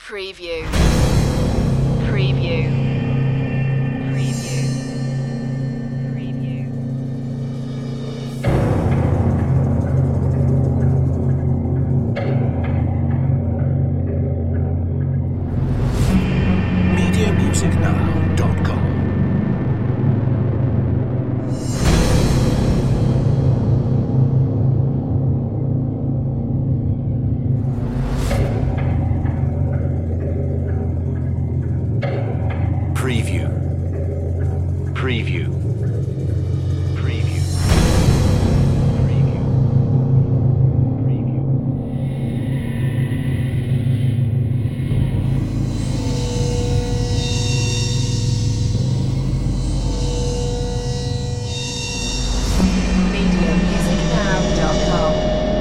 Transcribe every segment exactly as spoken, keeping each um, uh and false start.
Preview. Preview. Preview. Preview. media music now dot com Preview. Preview. Preview. Preview. Preview. media music now dot com.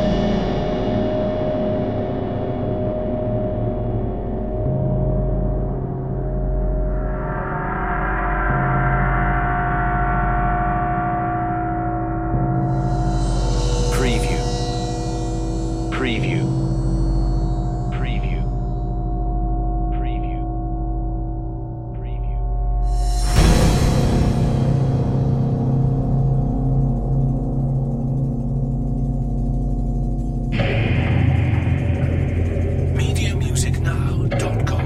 Preview. Preview. Preview. Preview. Preview. media music now dot com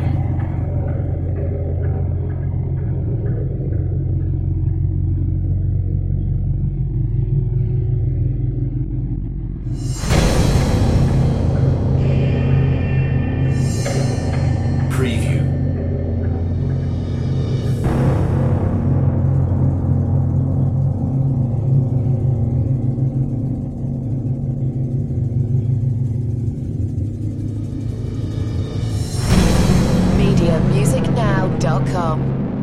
Preview. media music now dot com.